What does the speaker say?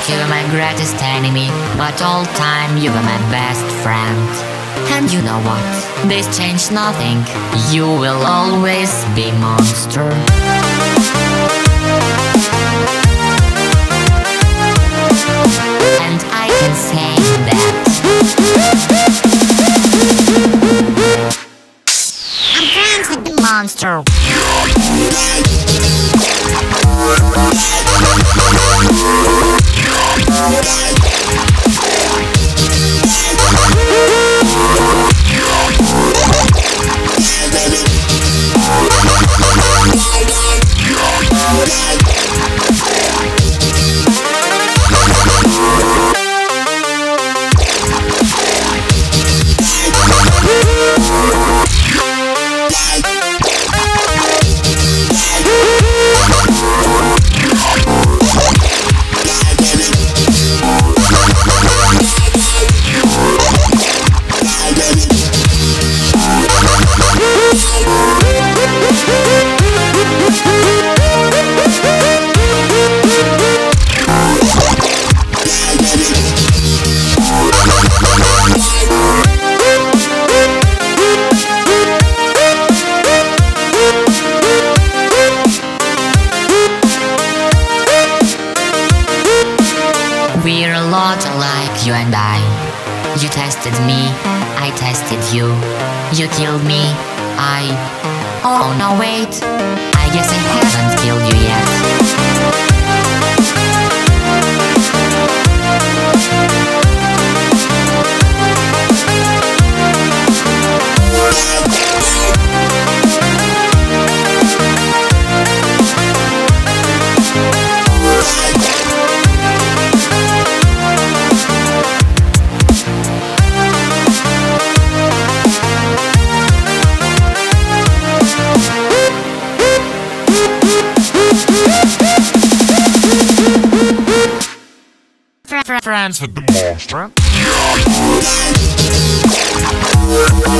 You were my greatest enemy, but all time you were my best friend. And you know what? This changed nothing. You will always be monster. And I can say that I'm friends with the monster. We're a lot alike, you and I. You tested me, I tested you. You killed me, Oh no, wait. I guess I haven't killed you yet. Friends with the monster.